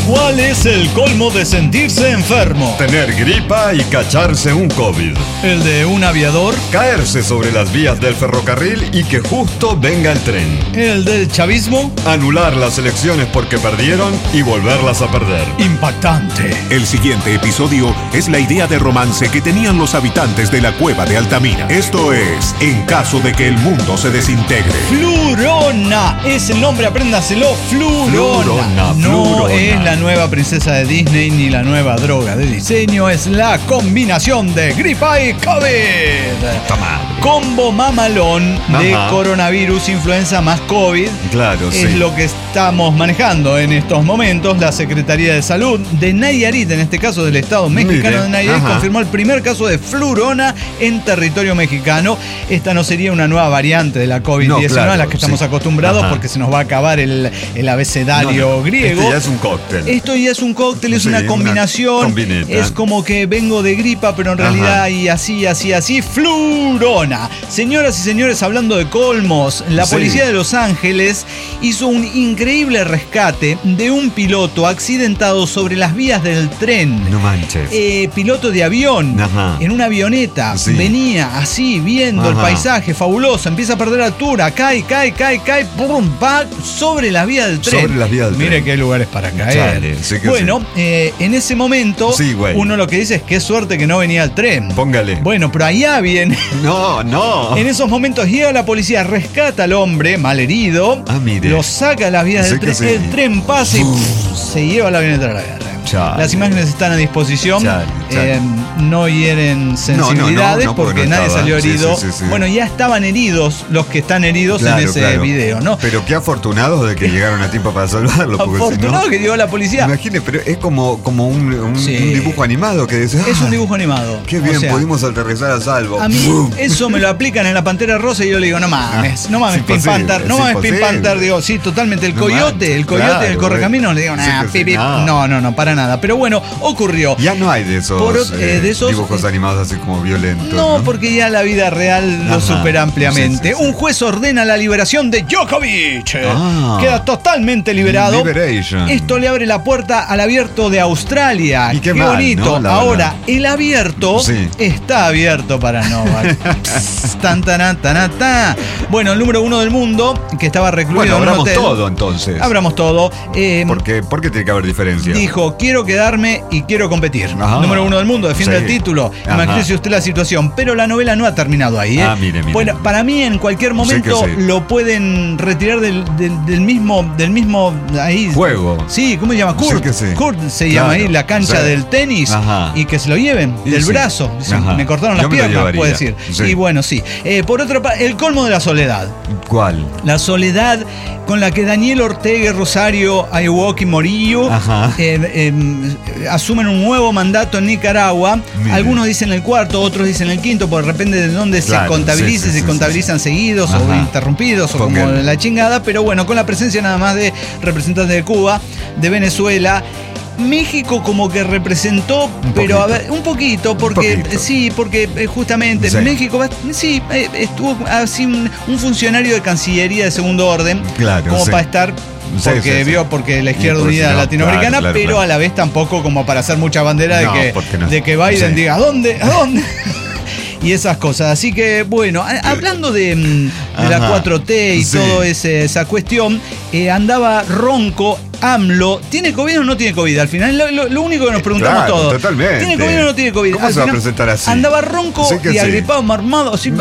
¿Cuál es el colmo de sentirse enfermo? Tener gripa y cacharse un COVID. ¿El de un aviador? Caerse sobre las vías del ferrocarril y que justo venga el tren. ¿El del chavismo? Anular las elecciones porque perdieron y volverlas a perder. Impactante. El siguiente episodio es la idea de romance que tenían los habitantes de la cueva de Altamira. Esto es En caso de que el mundo se desintegre. Flurona. Es el nombre, apréndaselo. Flurona. No es la nueva princesa de Disney ni la nueva droga de diseño. Es la combinación de gripa y COVID. Toma. Combo mamalón de coronavirus, influenza más COVID. Claro, es lo que estamos manejando en estos momentos. La Secretaría de Salud de Nayarit, en este caso del Estado mexicano de Nayarit, confirmó el primer caso de flurona en territorio mexicano. Esta no sería una nueva variante de la COVID-19 a la que estamos acostumbrados porque se nos va a acabar el abecedario griego. Esto ya es un cóctel. Esto ya es un cóctel, es una combinación. Es como que vengo de gripa, pero en realidad y así, flurona. Señoras y señores, hablando de colmos, la policía de Los Ángeles hizo un increíble rescate de un piloto accidentado sobre las vías del tren. No manches. Piloto de avión, en una avioneta. Venía así, viendo el paisaje fabuloso, empieza a perder altura, cae, pum, pa, sobre las vías del tren. Sobre las vías del tren. Mire qué lugares para caer. Bueno, en ese momento, uno lo que dice es qué suerte que no venía el tren. Póngale. Bueno, pero allá viene. No. En esos momentos llega la policía, rescata al hombre malherido, lo saca a las vías del tren, el tren pasa y se lleva la avioneta a la guerra. Las imágenes están a disposición. No hieren sensibilidades porque nadie salió herido. Bueno, ya estaban heridos los que están heridos en ese video, ¿no? Pero qué afortunados de que llegaron a tiempo para salvarlo. Afortunado que llegó la policía. Imagine, pero es como un dibujo animado que dice. Es un dibujo animado. Qué bien, pudimos aterrizar a salvo. A mí eso me lo aplican en la Pantera Rosa y yo le digo, no mames, Pink Panther, Pink Panther, digo, sí, totalmente. El coyote del correcaminos, le digo, no, para nada. Pero bueno, ocurrió. Ya no hay de esos dibujos animados así como violentos. No, porque ya la vida real lo supera ampliamente. Un juez ordena la liberación de Djokovic. Queda totalmente liberado. Esto le abre la puerta al abierto de Australia. Y qué bonito. ¿no? Ahora, el abierto está abierto para Novak. Bueno, el número 1 del mundo, que estaba recluido en un hotel. Abramos todo entonces. Abramos todo. ¿Por qué tiene que haber diferencia? Dijo, quiero quedarme y quiero competir. Número 1 del mundo, defiende el título. Imagínese usted la situación. Pero la novela no ha terminado ahí. Mire. Bueno, para mí en cualquier momento lo pueden retirar del mismo ahí. Juego. Sí, ¿cómo se llama? Kurt se llama ahí, la cancha del tenis. Y que se lo lleven del brazo. Me cortaron las piernas, puede decir. Y bueno, por otra parte, el colmo de la soledad. ¿Cuál? La soledad con la que Daniel Ortega, Rosario, Ayuwoki Morillo asumen un nuevo mandato en Nicaragua. Algunos dicen el cuarto, otros dicen el quinto, porque depende de dónde se contabilice, si contabilizan seguidos o interrumpidos o como la chingada. Pero bueno, con la presencia nada más de representantes de Cuba, de Venezuela. México como que representó, pero a ver, un poquito, porque justamente México estuvo así un funcionario de Cancillería de segundo orden, para estar, porque la izquierda unida latinoamericana, pero a la vez tampoco como para hacer mucha bandera de que Biden diga ¿a dónde? Y esas cosas. Así que, bueno, hablando de la 4T y toda esa cuestión, andaba ronco AMLO. ¿Tiene COVID o no tiene COVID? Al final, lo único que nos preguntamos todos. Totalmente. ¿Tiene COVID o no tiene COVID? ¿Cómo se va a presentar así? Andaba ronco y agripado, marmado, así.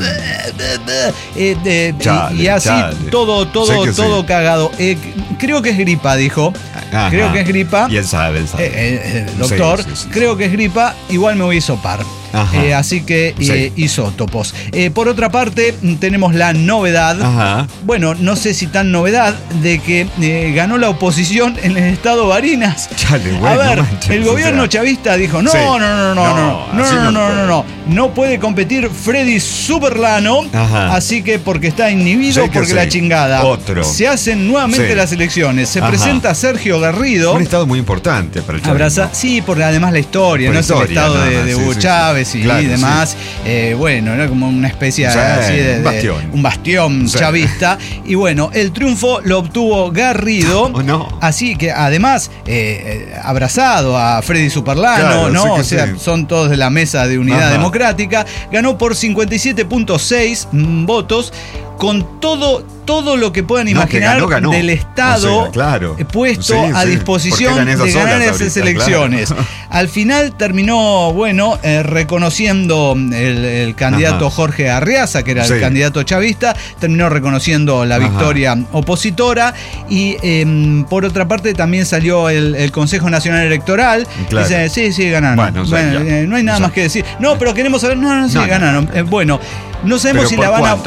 Y así, todo cagado. Creo que es gripa, dijo. Creo que es gripa. Y él sabe. Doctor, creo que es gripa. Igual me voy a hisopar. Así que isótopos. Por otra parte, tenemos la novedad. Bueno, no sé si tan novedad de que ganó la oposición en el estado Barinas. A ver, el gobierno chavista dijo: no puede competir Freddy Superlano. Así que porque está inhibido, porque la chingada. Se hacen nuevamente las elecciones. Se presenta Sergio Garrido. Un estado muy importante para el chavismo. Sí, porque además la historia, no es el estado de Hugo Chávez. naves y demás. Sí. Bueno, era como una especie así de un bastión chavista. Y bueno, el triunfo lo obtuvo Garrido. Así que además, abrazado a Freddy Superlano, ¿no? O sea, son todos de la mesa de Unidad Democrática. Ganó por 57.6 votos, con todo lo que puedan imaginar ganó. Del Estado puesto a disposición de ganar esas elecciones. Al final terminó, reconociendo el candidato Jorge Arriaza, que era el candidato chavista, terminó reconociendo la victoria opositora. Y por otra parte también salió el Consejo Nacional Electoral. Dice, sí, ganaron. No hay nada más que decir. No, pero queremos saber, ganaron. No sabemos si la van a...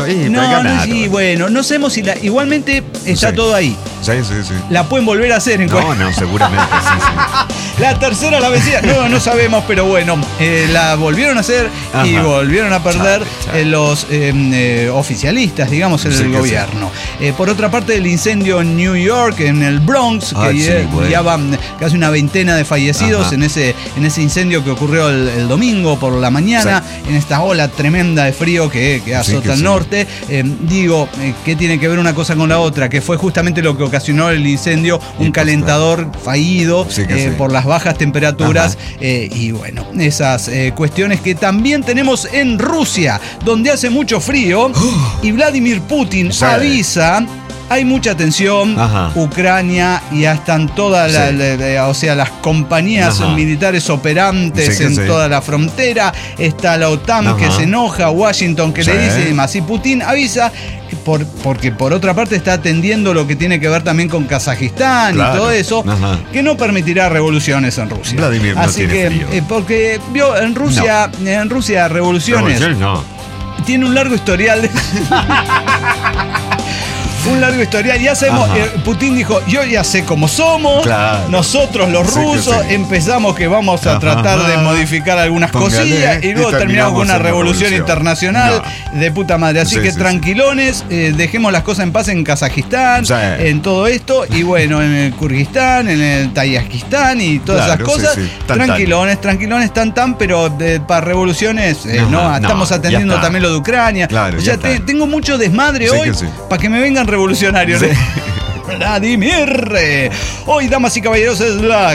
no sabemos si la... Igualmente está todo ahí. Sí. La pueden volver a hacer en seguramente, sí. La tercera la vencida. No sabemos, pero la volvieron a hacer y volvieron a perder los oficialistas, digamos, en el gobierno. Por otra parte, el incendio en New York, en el Bronx, que ya van casi una veintena de fallecidos en ese incendio que ocurrió el domingo por la mañana, en esta ola tremenda de frío que azota el norte. ¿Qué tiene que ver una cosa con la otra? Que fue justamente lo que ocasionó el incendio, un calentador fallido por las bajas temperaturas. Esas cuestiones que también tenemos en Rusia, donde hace mucho frío y Vladimir Putin avisa. Hay mucha tensión. Ucrania, y ya están todas las compañías militares operantes en toda la frontera. Está la OTAN que se enoja, Washington que le dice y demás. Y Putin avisa porque por otra parte está atendiendo lo que tiene que ver también con Kazajistán y todo eso, que no permitirá revoluciones en Rusia. Vladimir no tiene frío. Porque vio en Rusia revoluciones. Tiene un largo historial. Un largo historial, ya sabemos. Putin dijo, yo ya sé cómo somos. Nosotros los rusos empezamos que vamos a tratar de modificar algunas cosillas y luego terminamos con una revolución internacional de puta madre. Así que tranquilones, dejemos las cosas en paz en Kazajistán, en todo esto, y en el Kirguistán, en el Tayikistán y todas esas cosas. Tranquilones, pero para revoluciones estamos atendiendo también lo de Ucrania. Tengo mucho desmadre hoy para que me vengan revolucionarios. Vladimir. Hoy, damas y caballeros, es la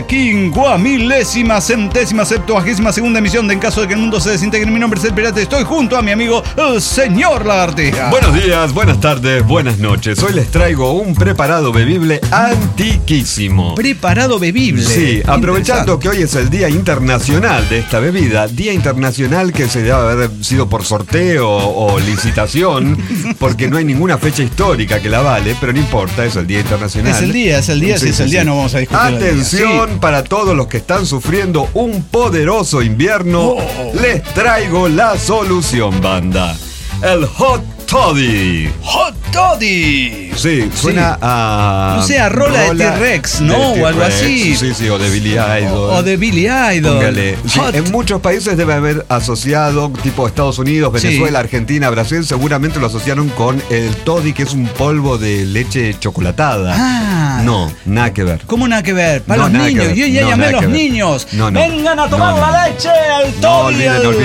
50.000.000.072ª emisión de En Caso de que el Mundo se Desintegre. Mi nombre es El Pirata. Estoy junto a mi amigo el señor Lagartija. Buenos días, buenas tardes, buenas noches. Hoy les traigo un preparado bebible antiquísimo. ¿Preparado bebible? Sí, aprovechando que hoy es el Día Internacional de esta bebida. Día internacional que se debe haber sido por sorteo o licitación, porque no hay ninguna fecha histórica que la vale, pero no importa, es el Día Internacional. Es el día, si es el día no vamos a discutir. Atención para todos los que están sufriendo un poderoso invierno, les traigo la solución, banda. El Hot Toddy. ¡Hot Toddy! Sí, suena a... No sé, a Rola de T-Rex, ¿no? O algo así. Sí, o de Billy Idol. O de Billy Idol. Póngale. Sí, en muchos países debe haber asociado, tipo Estados Unidos, Venezuela, Argentina, Brasil, seguramente lo asociaron con el Toddy, que es un polvo de leche chocolatada. No, nada que ver. ¿Cómo nada que ver? Para los niños. Yo ya llamé a los niños. Vengan a tomar la leche, el Toddy,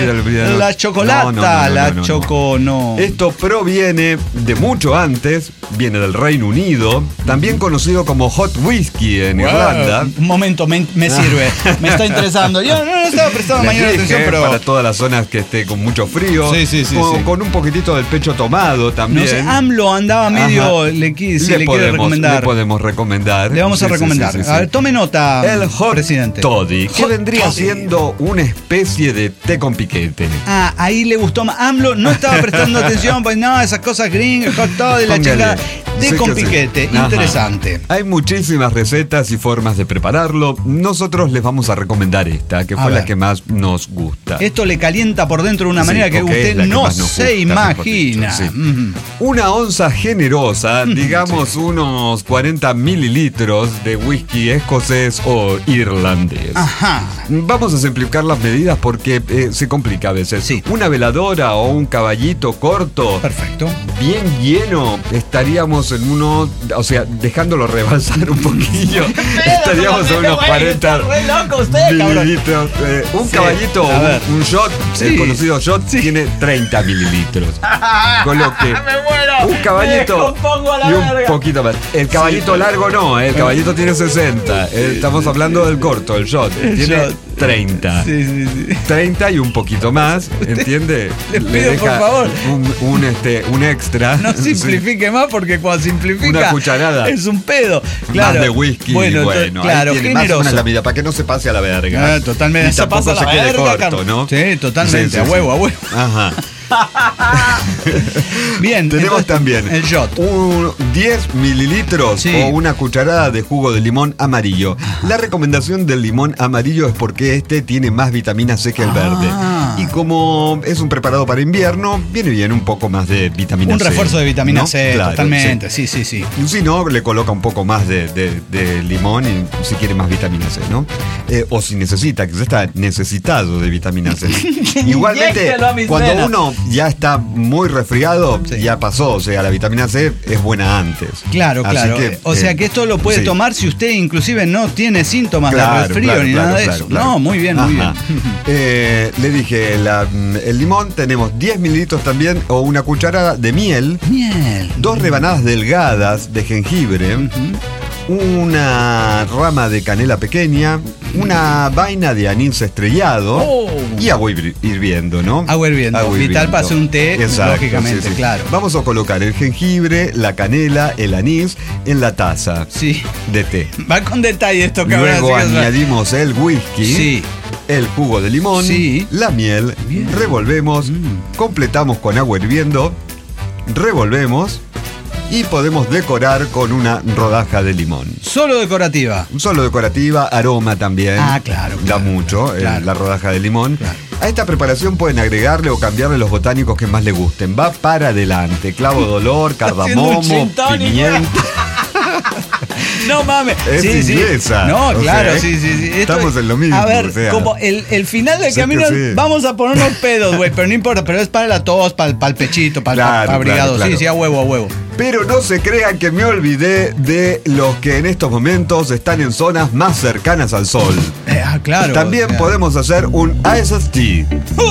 la chocolata, la choco, Esto proviene de mucho antes, viene del Reino Unido, también conocido como hot whisky en Irlanda. Un momento, me sirve, me está interesando. Yo no estaba prestando mayor atención, pero... Para todas las zonas que esté con mucho frío, con un poquitito del pecho tomado también. No sé, AMLO andaba medio, le quiere recomendar. Le podemos recomendar. Le vamos a recomendar. A ver, tome nota, el Hot presidente. Toddy, que vendría siendo una especie de té con piquete. Ahí le gustó más. AMLO no estaba prestando atención, pues no, esas cosas gringas, Hot Toddy, la chingada. Té con piquete, interesante. Hay muchísimas recetas y formas de prepararlo. Nosotros les vamos a recomendar esta, que fue la que más nos gusta. Esto le calienta por dentro de una manera que usted no se imagina. Una onza generosa, digamos unos 40 mililitros de whisky escocés o irlandés. Vamos a simplificar las medidas porque se complica a veces. Una veladora o un caballito corto. Perfecto. Bien lleno vino estaríamos en uno, o sea, dejándolo rebalsar un poquillo, estaríamos en unos 40 mililitros. Un caballito, un shot, el conocido shot, tiene 30 mililitros. Con lo que un caballito y un poquito más. El caballito largo no, el caballito tiene 60. Estamos hablando del corto, el shot. Tiene 30. 30 y un poquito más, ¿entiende? Le pido, por favor, un extra. No simplifique más, porque cuando simplifica una cucharada es un pedo. Claro. Más de whisky. Bueno, claro, tiene generoso. Más una medida para que no se pase a la verga. Totalmente. Y tampoco se quede corto, ¿no? Sí, totalmente. A huevo. Ajá. Bien, tenemos entonces, también el shot. 10 mililitros o una cucharada de jugo de limón amarillo. La recomendación del limón amarillo es porque este tiene más vitamina C que el verde. Y como es un preparado para invierno, viene bien un poco más de vitamina C. Un refuerzo de vitamina C, claro, totalmente. Sí. Si no, le coloca un poco más de limón y si quiere más vitamina C, ¿no? O si necesita, que ya está necesitado de vitamina C. Igualmente, cuando uno ya está muy resfriado, ya pasó, o sea, la vitamina C es buena antes. Claro. O sea que esto lo puede tomar si usted inclusive no tiene síntomas de resfrío ni nada de eso. No, muy bien. Le dije, el limón, tenemos 10 mililitros también, o una cucharada de miel. 2 rebanadas delgadas de jengibre. Una rama de canela pequeña, una vaina de anís estrellado y agua hirviendo, ¿no? Agua hirviendo. Vital para hacer un té, lógicamente, claro. Vamos a colocar el jengibre, la canela, el anís en la taza de té. Va con detalle esto, cabrón. Luego añadimos el whisky, el jugo de limón, la miel, revolvemos, completamos con agua hirviendo, revolvemos. Y podemos decorar con una rodaja de limón. Solo decorativa. Solo decorativa, aroma también. Claro. Da mucho la rodaja de limón. Claro. A esta preparación pueden agregarle o cambiarle los botánicos que más le gusten. Va para adelante. Clavo de olor, cardamomo, pimienta. No mames. Belleza. No, claro, sí. Estamos en lo mismo. A ver, como el final del camino, vamos a ponernos pedos, güey, pero no importa, pero es para la tos, para el pechito, para el abrigado. Claro. Sí, a huevo. Pero no se crean que me olvidé de los que en estos momentos están en zonas más cercanas al sol. Claro. También podemos hacer un ice tea.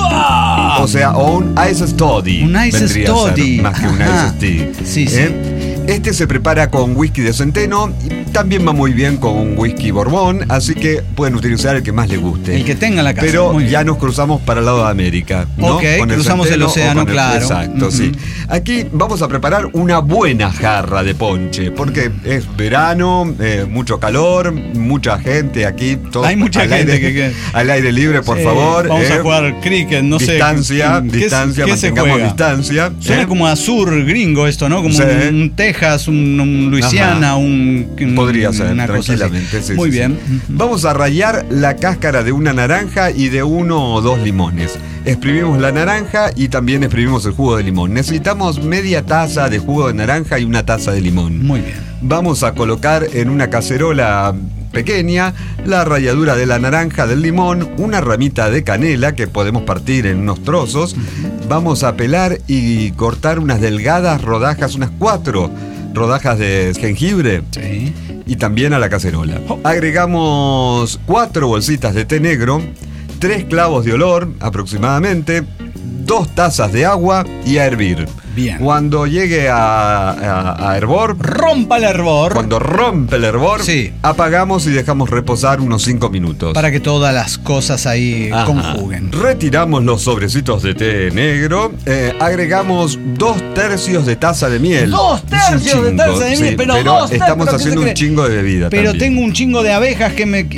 O sea, o un ice study. Un ice study. Más que un ice tea. Sí. Este se prepara con whisky de centeno y también va muy bien con un whisky borbón, así que pueden utilizar el que más les guste. El que tenga en la casa. Pero ya nos cruzamos para el lado de América, ¿no? Ok, cruzamos el océano, claro. Exacto, sí. Aquí vamos a preparar una buena jarra de ponche, porque es verano, mucho calor, mucha gente aquí. Hay mucha gente al aire libre, por favor. Vamos a jugar cricket, no sé. Distancia, mantengamos distancia. Suena como a sur gringo esto, ¿no? Como un Texas, un Luisiana, podría ser, tranquilamente. Muy bien. Vamos a rallar la cáscara de una naranja y de 1 o 2 limones. Exprimimos la naranja y también exprimimos el jugo de limón. Necesitamos media taza de jugo de naranja y una taza de limón. Muy bien. Vamos a colocar en una cacerola pequeña la ralladura de la naranja, del limón, una ramita de canela que podemos partir en unos trozos. Vamos a pelar y cortar unas delgadas rodajas, unas 4 rodajas de jengibre. Y también a la cacerola. Agregamos 4 bolsitas de té negro, 3 clavos de olor aproximadamente, 2 tazas de agua y a hervir. Bien. Cuando llegue a hervor, rompa el hervor. Cuando rompe el hervor, apagamos y dejamos reposar unos 5 minutos. Para que todas las cosas ahí conjuguen. Retiramos los sobrecitos de té negro, agregamos 2/3 de taza de miel. 2/3 de taza de miel, pero estamos haciendo un chingo de bebida. Pero también. Tengo un chingo de abejas que me.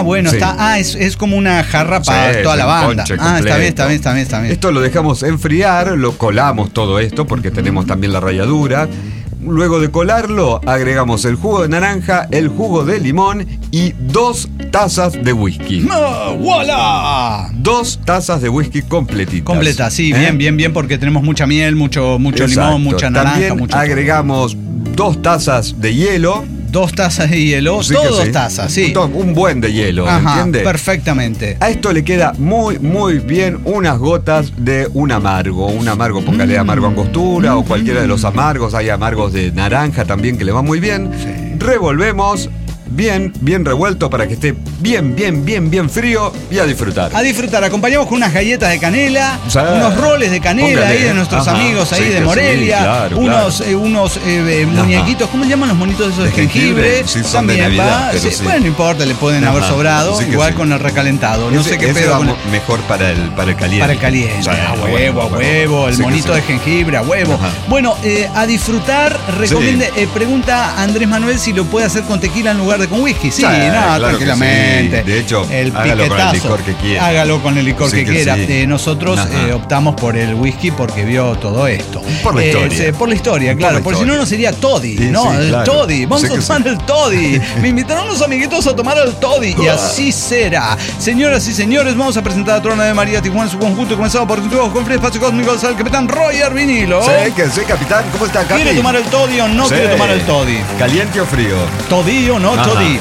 Es como una jarra para toda la banda. Está bien. Esto lo dejamos enfriar, lo colamos todo esto porque tenemos también la ralladura. Luego de colarlo, agregamos el jugo de naranja, el jugo de limón y 2 tazas de whisky. ¡Voilà! 2 tazas de whisky completitas. Completas, sí, bien, porque tenemos mucha miel, mucho limón, mucha naranja. También agregamos 2 tazas de hielo, 2 tazas de hielo, Sí, todo que sí. 2 tazas, sí. Un buen de hielo, Ajá, ¿entiendes? perfectamente. A esto le queda muy, muy bien unas gotas de un amargo. Un amargo, póngale amargo angostura o cualquiera de los amargos. Hay amargos de naranja también que le va muy bien. Sí. Revolvemos bien, bien revuelto para que esté bien, bien, bien, bien frío y a disfrutar. A disfrutar, acompañamos con unas galletas de canela, Sí. unos roles de canela Póngale. ahí de nuestros Ajá, amigos ahí sí, de que Morelia, sí, claro, unos muñequitos, ¿cómo se llaman los monitos esos de jengibre? Sí, son de También Navidad, va, pero sí, sí. bueno, no importa, le pueden haber Ajá, sobrado, sí que igual sí. con el recalentado, no sé qué ese pedo va con el... mejor para el caliente. Para el caliente, Sí, a huevo, el Sí que monito sí. de jengibre, a huevo. Ajá. Bueno, a disfrutar, recomiende, pregunta a Andrés Manuel si lo puede hacer con tequila en lugar de con whisky. Sí, claro que tranquilamente. sí. De hecho, hágalo con el licor que quiera. Hágalo con el licor Sí que que quiera. sí. Nosotros Ajá. optamos por el whisky porque vio todo esto. Por la historia. Por la historia, Por claro. la Porque si no, historia. no sería Toddy, Sí, ¿no? sí, El claro. Toddy. Vamos Sí a que tomar sí. el Toddy. Me invitaron unos amiguitos a tomar el Toddy. Y así será. Señoras y señores, vamos a presentar a Trona de María Tijuana en su conjunto. Comenzamos por con Free Espacio Cósmico al capitán Roger Vinilo. Sí, que sí, capitán. ¿Cómo está, Capi? ¿Quiere tomar el Toddy o no Sí. quiere tomar el Toddy? ¿Caliente o frío? ¿Toddy o no Ajá. Toddy?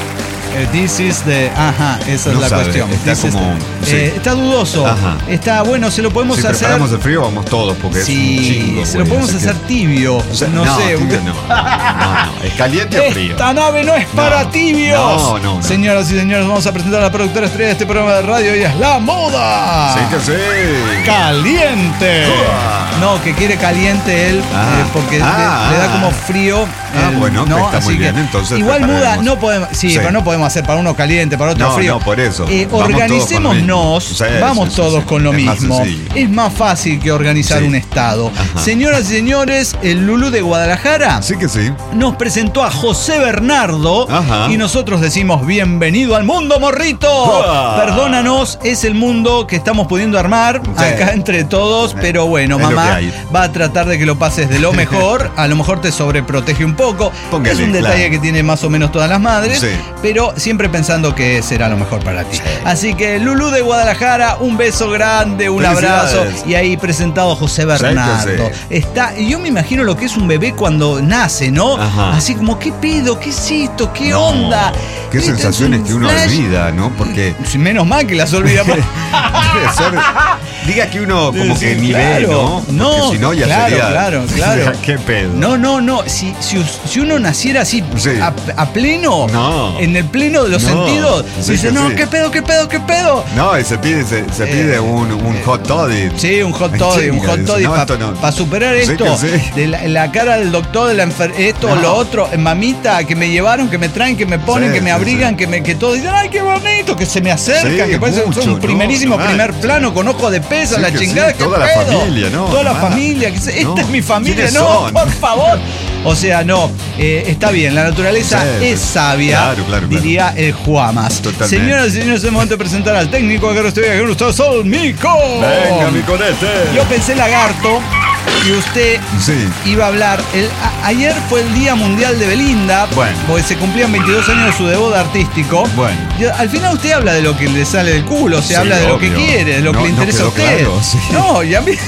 This is the... Ajá, esa es No la sabe, cuestión. está This is como- the- sí. está dudoso. Ajá. Está bueno, se lo podemos Si hacer... preparamos el frío, vamos todos, porque es un Sí, chingo. se lo güey, podemos así que- hacer tibio. O sea, no sé. tibio no. No, es caliente o frío. Esta nave no es para No, tibios. no. Señoras y señores, vamos a presentar a la productora estrella de este programa de radio. Ella es La Moda. Sí, que sí. Caliente. Uah. No, que quiere caliente él, porque le da como frío. Bueno, ¿no? está muy Así bien, que entonces igual Muda, prepararemos. no podemos. Sí, Sí. pero no podemos hacer para uno caliente, para otro No, frío. no, por eso. Vamos todos con lo Organicémonos, mismo. Sí, vamos sí, todos sí. con lo Es más mismo. sencillo. Es más fácil que organizar Sí. un estado. Ajá. Señoras y señores, el Lulú de Guadalajara Sí que sí. nos presentó a José Bernardo. Ajá. Y nosotros decimos bienvenido al mundo, morrito. Uah. Perdónanos, es el mundo que estamos pudiendo armar Sí. acá entre todos, pero bueno, Es lo mamá que hay. va a tratar de que lo pases de lo mejor. A lo mejor te sobreprotege un poco. Póngale, es un detalle claro. que tiene más o menos todas las madres, Sí. pero siempre pensando que será lo mejor para ti. Así que Lulú de Guadalajara, un beso grande, un abrazo. Felicidades. Y ahí presentado José Bernardo. Sí. Está, y yo me imagino lo que es un bebé cuando nace, ¿no? Ajá. Así como, ¿qué pedo? ¿Qué es esto? ¿Qué No, onda? Qué ¿Viste? sensaciones Es que un uno flash. olvida, ¿no? Porque Sí, menos mal que las olvida. debe ser. Diga que uno como Sí, que ni ve, claro. ¿no? Porque si no ya claro, sería. claro. Qué pedo. No. Si uno naciera así Sí. a pleno, No. en el pleno de los No. sentidos, Sí dice, que no, sí. ¿qué pedo? No, y se pide un hot toddy. Sí, un hot toddy, Chinga, un hot dice, toddy no, para esto no. superar Sí esto. que sí. De la cara del doctor, de esto o No. lo otro, mamita, que me llevaron, que me traen, que me ponen, Sí, que me sí, abrigan, sí. que todos dicen, ay, qué bonito, que se me acercan, Sí, que parece mucho, un primerísimo no, primer mal. plano con ojo de pesa, Sí la que sí, chingada, ¿qué toda la pedo? familia, ¿no? Toda la Mal. familia, esta No. es mi familia, ¿Quiénes no, son? por favor. O sea, no, está bien, la naturaleza Sí, es sí. sabia, Claro. diría el Juamas. Totalmente. Señoras y señores, es el momento de presentar al técnico, acá estoy aquí con ustedes, Sol Mico. Venga, mi conete. Yo pensé lagarto y usted Sí. iba a hablar. Ayer fue el Día Mundial de Belinda, Bueno. porque se cumplían 22 años de su debut artístico. Bueno. Y al final usted habla de lo que le sale del culo, se Sí, habla de lo que obvio. quiere, de lo que No, le no interesa a quedó usted. claro, sí. No, y a mí...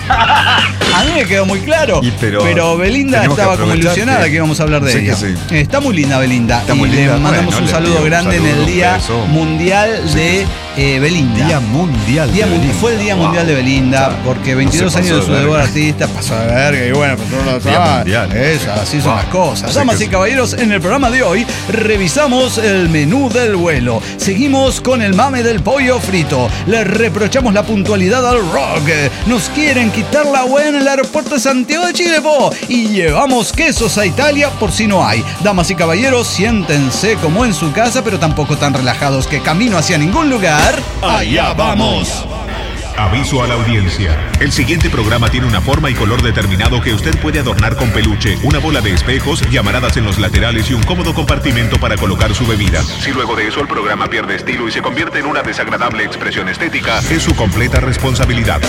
A mí me quedó muy claro. Pero Belinda tenemos que estaba como aprovechar ilusionada que íbamos a hablar de Sí, ella. que sí. Está muy linda Belinda. Está y muy linda. le mandamos Bueno, un le saludo pido un grande en saludo, el Día un beso. Mundial de Belinda. Día Mundial Día de Mundial, Belinda. fue el Día Wow. Mundial de Belinda, Claro. porque No 22 se pasó años de su de debut verga. artista pasó de verga y bueno, pues no lo Día sabe. Mundial. Así son Wow. las cosas. Sí Damas que y sí. caballeros, en el programa de hoy revisamos el menú del vuelo. Seguimos con el mame del pollo frito. Le reprochamos la puntualidad al rock. Nos quieren quitar la wea en el aeropuerto de Santiago de Chile, po. Y llevamos quesos a Italia por si no hay. Damas y caballeros, siéntense como en su casa, pero tampoco tan relajados que camino hacia ningún lugar. ¡Allá vamos! Aviso a la audiencia. El siguiente programa tiene una forma y color determinado que usted puede adornar con peluche, una bola de espejos, llamaradas en los laterales y un cómodo compartimento para colocar su bebida. Si luego de eso el programa pierde estilo y se convierte en una desagradable expresión estética, es su completa responsabilidad.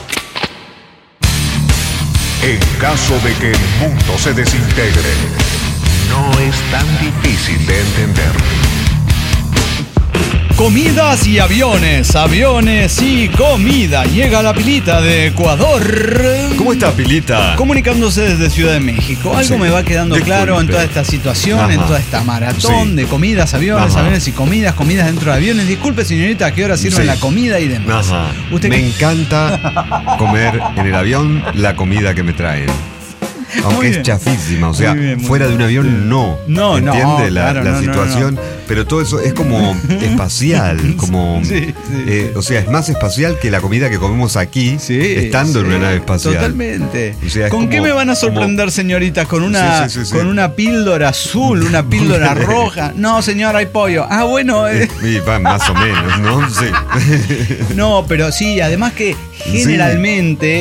En caso de que el mundo se desintegre, no es tan difícil de entender. Comidas y aviones, aviones y comida. Llega la Pilita de Ecuador. ¿Cómo está, Pilita? Comunicándose desde Ciudad de México. Algo me va quedando claro en toda esta situación, en toda esta maratón de comidas, aviones, aviones y comidas, comidas dentro de aviones. Disculpe, señorita, ¿a qué hora sirven la comida y demás? ¿Usted me encanta comer en el avión la comida que me traen. Aunque es chafísima, o sea, fuera de un avión no entiende la situación, pero todo eso es como espacial, como o sea, es más espacial que la comida que comemos aquí, estando en una nave espacial. Totalmente. O sea, ¿Con qué me van a sorprender, señoritas? ¿Con una píldora azul, una píldora roja? No, señor, hay pollo. Ah, bueno. Más o menos, ¿no? Sí. No, pero sí, además que generalmente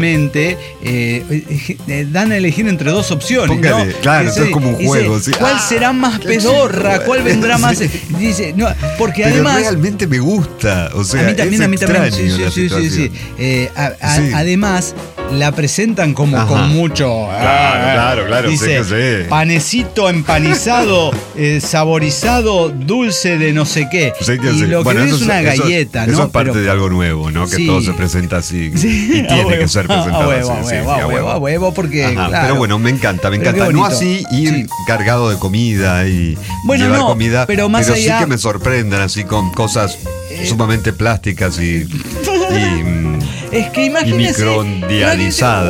dan a elegir entre dos opciones, ¿no? Claro, esto es como un juego. ¿Cuál será más pedorra? ¿Cuál vendrá más? Dice, no, porque pero además realmente me gusta. O sea, a mí también. Sí. Además, la presentan como con mucho. Claro. Dice, panecito empanizado, saborizado, dulce de no sé qué. Y lo que es una galleta, ¿no? Eso es parte de algo nuevo, ¿no? Que todo se presenta así. Y tiene que ser presentado así. A huevo, porque. Claro. Pero bueno, me encanta. No así ir cargado de comida y llevar comida, pero más allá, sí que me sorprendan así con cosas sumamente plásticas y es que imagínese, microondializadas.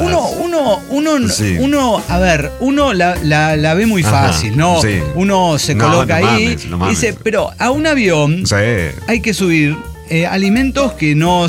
Uno la ve muy fácil, ¿no? Sí. Uno se coloca ahí y dice, pero a un avión hay que subir alimentos que no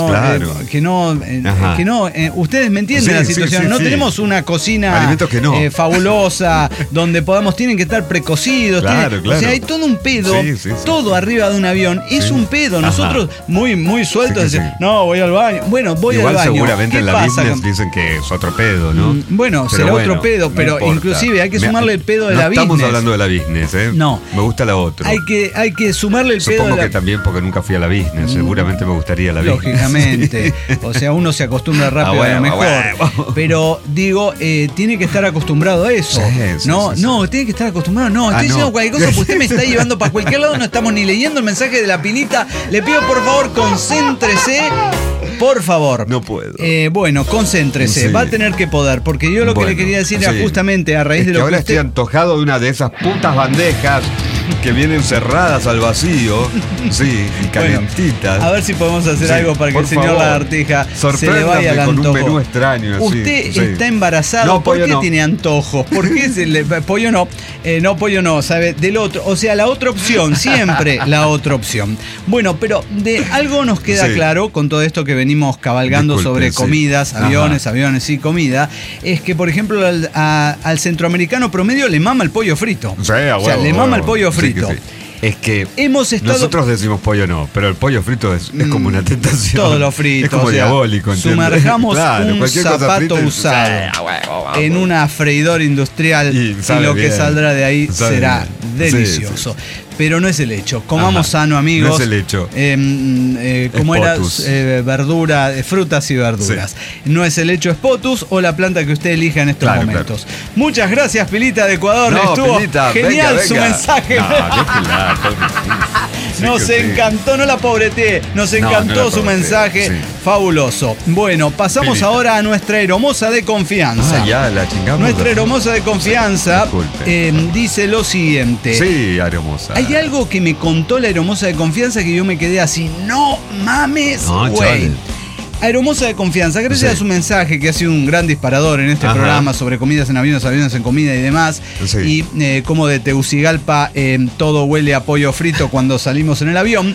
ustedes me entienden la situación. No tenemos una cocina fabulosa donde tienen que estar precocidos. O sea, hay todo un pedo, todo arriba de un avión es un pedo. Nosotros muy sueltos no, voy al baño. Bueno, voy al baño. Seguramente en la business dicen que es otro pedo, ¿no? Bueno, será otro pedo, pero inclusive hay que sumarle el pedo de la business. No estamos hablando de la business, ¿eh? No. Me gusta la otra. Hay que sumarle el pedo de la... Supongo que también porque nunca fui a la business. Seguramente me gustaría la vida. Lógicamente. O sea, uno se acostumbra rápido a lo mejor. Pero digo, tiene que estar acostumbrado a eso. No, tiene que estar acostumbrado. No, estoy diciendo cualquier cosa, porque usted me está llevando para cualquier lado. No estamos ni leyendo el mensaje de la Pilita. Le pido, por favor, concéntrese. Por favor. No puedo. Bueno, concéntrese. Va a tener que poder, porque yo lo que le quería decir era justamente a raíz de lo que ahora estoy antojado de una de esas putas bandejas que vienen cerradas al vacío, y calentitas. A ver si podemos hacer algo para que el señor Lagartija se le vaya al antojo. Con un menú extraño. Usted está embarazado, ¿por qué tiene antojos? ¿Por qué pollo no? Pollo no, ¿sabe? Del otro, o sea, la otra opción, siempre la otra opción. Bueno, pero de algo nos queda claro con todo esto que venimos cabalgando sobre comidas, aviones y comida, es que, por ejemplo, al centroamericano promedio le mama el pollo frito. Le mama el pollo frito. Es que nosotros decimos pollo no, pero el pollo frito es como una tentación. Todo lo frito. Es como diabólico. Sumerjamos un zapato usado en una freidora industrial y lo que saldrá de ahí será delicioso. Pero no es el hecho. Comamos sano, amigos. No es el hecho. Como era verdura, frutas y verduras. No es el hecho, es potus o la planta que usted elija en estos momentos. Muchas gracias, Pilita de Ecuador. Estuvo genial su mensaje. Nos encantó, no la pobreté. Nos encantó su mensaje. Fabuloso. Bueno, pasamos ahora a nuestra hermosa de confianza. La chingamos. Nuestra hermosa de confianza dice lo siguiente. Sí, hermosa. Hay algo que me contó la hermosa de confianza que yo me quedé así. No mames, güey. Aeromosa de confianza, gracias a su mensaje, que ha sido un gran disparador en este programa sobre comidas en aviones, aviones en comida y demás. Y como de Tegucigalpa todo huele a pollo frito cuando salimos en el avión.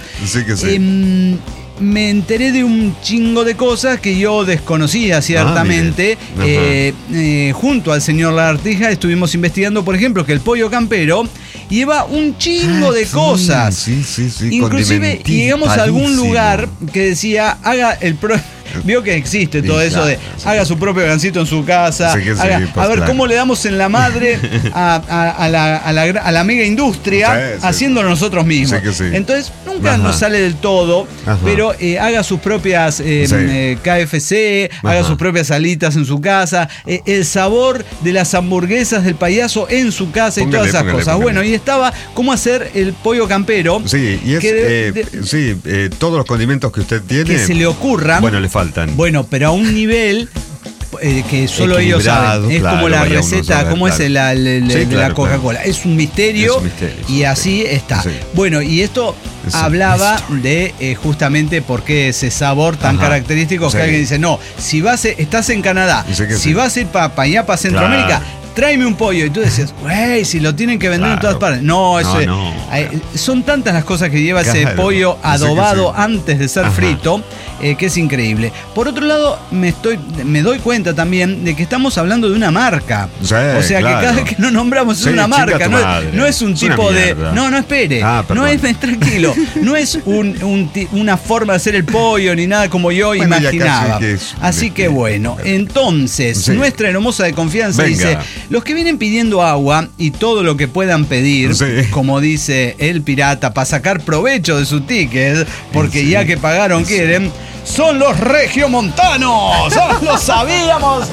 Me enteré de un chingo de cosas que yo desconocía ciertamente. Junto al señor Lagartija estuvimos investigando, por ejemplo, que el pollo campero lleva un chingo de cosas. Inclusive llegamos a algún lugar que decía, haga el vio que existe todo eso de haga su propio gansito en su casa, a ver cómo le damos en la madre a la mega industria haciéndolo nosotros mismos. Entonces nunca nos sale del todo, pero haga sus propias KFC, haga sus propias alitas en su casa, el sabor de las hamburguesas del payaso en su casa y todas esas cosas. Bueno, y estaba cómo hacer el pollo campero. Sí, y es todos los condimentos que usted tiene que se le ocurran. Bueno, le faltan. Bueno, pero a un nivel que solo ellos saben. Es como la receta, como es la Coca-Cola. Es un misterio y así está. Sí. Bueno, y esto hablaba de justamente por qué ese sabor tan característico que alguien dice, no, si estás en Canadá, si vas a ir para allá, para Centroamérica, tráeme un pollo. Y tú decías, güey, si lo tienen que vender en todas partes. No, eso son tantas las cosas que lleva ese pollo adobado antes de ser frito, que es increíble. Por otro lado, me doy cuenta también de que estamos hablando de una marca. O sea, que cada vez que nos nombramos es una marca. No es un tipo de... No, espere. No es tranquilo. No es una forma de hacer el pollo ni nada como yo imaginaba. Así que bueno, entonces, nuestra hermosa de confianza dice... Los que vienen pidiendo agua y todo lo que puedan pedir, como dice el pirata, para sacar provecho de su ticket, porque ya que pagaron quieren, son los regiomontanos. Lo sabíamos.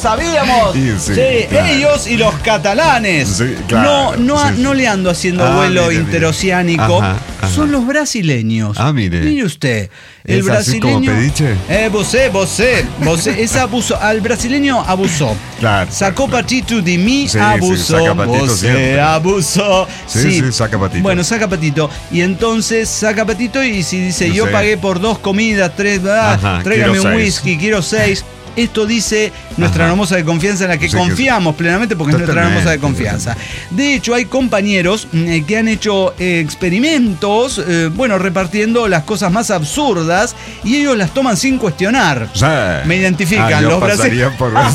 Ellos y los catalanes. No le ando haciendo vuelo interoceánico. Son los brasileños. Mire usted. El ¿Es brasileño. Así como pediche? Vos abusó. Al brasileño abusó. Claro. Sacó patito de mí, abusó. Abusó. Sí, saca patito. Bueno, saca patito. Y entonces saca patito y si dice, yo pagué por 2 comidas, 3, tráigame un whisky, quiero 6. Esto dice nuestra hermosa de confianza, en la que confiamos plenamente porque es nuestra hermosa de confianza. De hecho, hay compañeros que han hecho experimentos, repartiendo las cosas más absurdas y ellos las toman sin cuestionar. Me identifican los brasileños.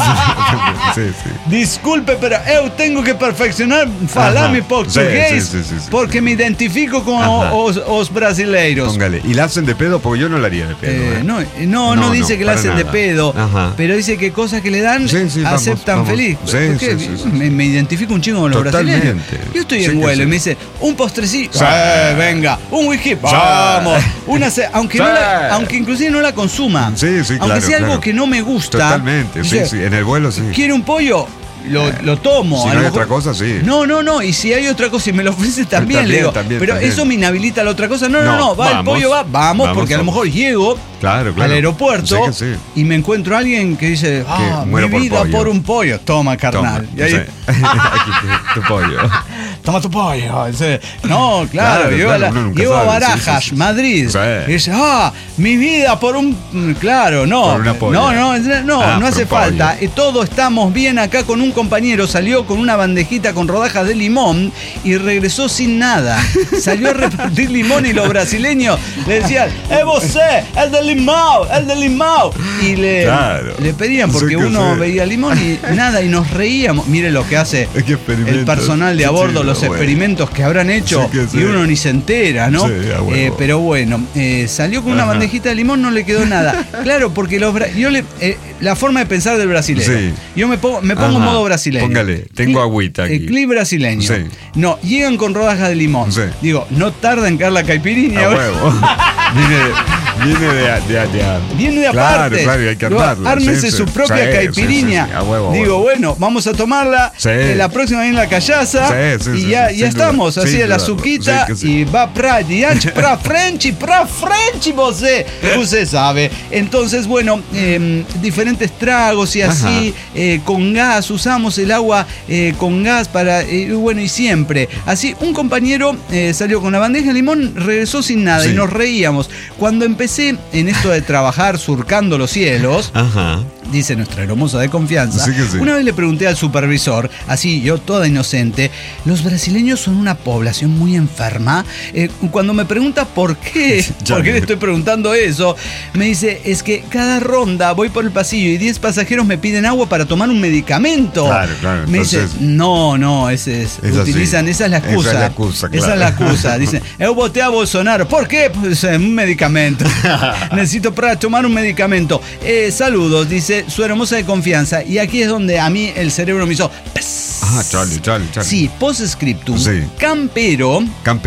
Disculpe, pero yo tengo que perfeccionar falar mi portugués porque me identifico con los brasileiros. Póngale. ¿Y la hacen de pedo? Porque yo no la haría de pedo. No dice que la hacen de pedo. Pero dice que cosas que le dan aceptan feliz. Me identifico un chingo con los brasileños. Yo estoy en vuelo y me dice, un postrecito, venga, un whisky, vamos. Aunque inclusive no la consuma. Aunque sea algo que no me gusta. Totalmente, en el vuelo sí. ¿Quiere un pollo? Lo tomo. Si no hay otra cosa, sí. No. Y si hay otra cosa y me lo ofrece también, le digo. Pero eso me inhabilita la otra cosa. No. Va, el pollo va. Vamos, porque a lo mejor llego al aeropuerto y me encuentro a alguien que dice, mi vida por un pollo. Toma, carnal. Y ahí, tu pollo. Toma tu pollo. No, claro. Llego a Barajas, Madrid. Y dice, mi vida por un... Claro, no. Por una pollo. No hace falta. Todos estamos bien acá. Con un compañero salió con una bandejita con rodajas de limón y regresó sin nada. Salió a repartir limón y los brasileños le decían, vos el de limón. Y le pedían porque uno veía limón y nada, y nos reíamos. Mire lo que hace el personal de a bordo, los experimentos que habrán hecho y uno ni se entera, ¿no? Pero bueno, salió con una bandejita de limón, no le quedó nada. Claro, porque la forma de pensar del brasileño. Yo me pongo en modo brasileño. Póngale, tengo agüita aquí. El clip brasileño. No, llegan con rodajas de limón. Digo, no tarda en caer la caipirinha. A huevo. Viene de aparte. Claro, hay que armarla. Ármense su propia caipirinha. Digo, bueno, vamos a tomarla. La próxima viene la callaza. Y ya estamos. Así de la azuquita. Y va pra Frenchy, usted sabe. Entonces, bueno, diferentes tragos y así, con gas. Usamos el agua con gas para. Y siempre. Así, un compañero salió con la bandeja de limón, regresó sin nada y nos reíamos. Cuando empecé en esto de trabajar surcando los cielos, dice nuestra hermosa de confianza, una vez le pregunté al supervisor, así yo toda inocente, ¿los brasileños son una población muy enferma? Cuando me pregunta por qué le estoy preguntando eso, me dice, es que cada ronda voy por el pasillo y 10 pasajeros me piden agua para tomar un medicamento. Claro. Me dice, no, utilizan, esa es la excusa. Esa es la excusa. Dicen, yo voté a Bolsonaro. ¿Por qué? Pues un medicamento. Necesito para tomar un medicamento. Saludos, dice su hermosa de confianza. Y aquí es donde a mí el cerebro me hizo... Chale. Sí, postscriptum. Sí. Campero.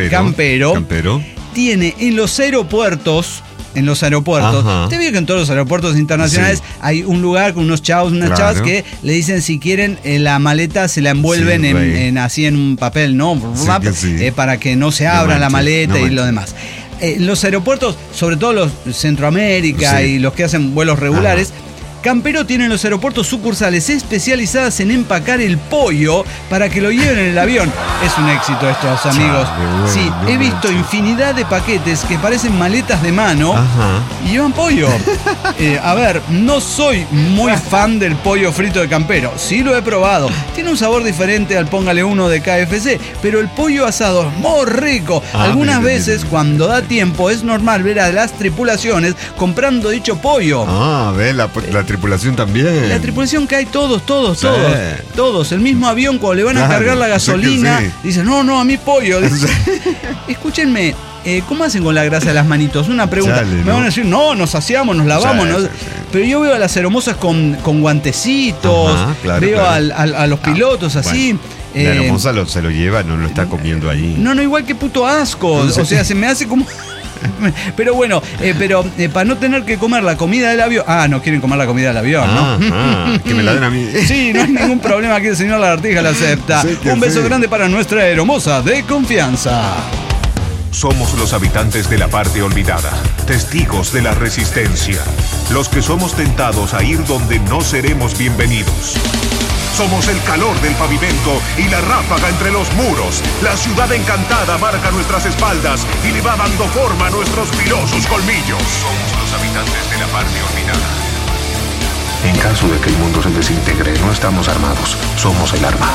Tiene en los aeropuertos. Ajá. Te veo que en todos los aeropuertos internacionales hay un lugar con unos chavos, unas chavas que le dicen si quieren la maleta se la envuelven así en un papel, ¿no? Para que no se abra la maleta y lo demás. Los aeropuertos, sobre todo los Centroamérica y los que hacen vuelos regulares, Campero tiene en los aeropuertos sucursales especializadas en empacar el pollo para que lo lleven en el avión. Es un éxito estos amigos. Sí, he visto infinidad de paquetes que parecen maletas de mano y llevan pollo. A ver, no soy muy fan del pollo frito de Campero. Sí lo he probado. Tiene un sabor diferente al póngale uno de KFC, pero el pollo asado es muy rico. Algunas veces, cuando da tiempo, es normal ver a las tripulaciones comprando dicho pollo. Ve la tripulación también. La tripulación cae todos. El mismo avión cuando le van a cargar la gasolina, dicen, no, a mí pollo. Escúchenme, ¿cómo hacen con la grasa de las manitos? Una pregunta. Me van a decir, no, nos saciamos, nos lavamos. Pero yo veo a las hermosas con guantecitos, veo a los pilotos así. La hermosa se lo lleva, no lo está comiendo ahí. No, igual que puto asco. O sea, se me hace como... Pero bueno, para no tener que comer la comida del avión. No quieren comer la comida del avión, ¿no? Que me la den a mí. Sí, no hay ningún problema, aquí el señor Lagartija la acepta. Un beso grande para nuestra hermosa de confianza. Somos los habitantes de la parte olvidada, testigos de la resistencia, los que somos tentados a ir donde no seremos bienvenidos. Somos el calor del pavimento y la ráfaga entre los muros. La ciudad encantada marca nuestras espaldas y le va dando forma a nuestros filosos colmillos. Somos los habitantes de la parte olvidada. En caso de que el mundo se desintegre, no estamos armados, somos el arma.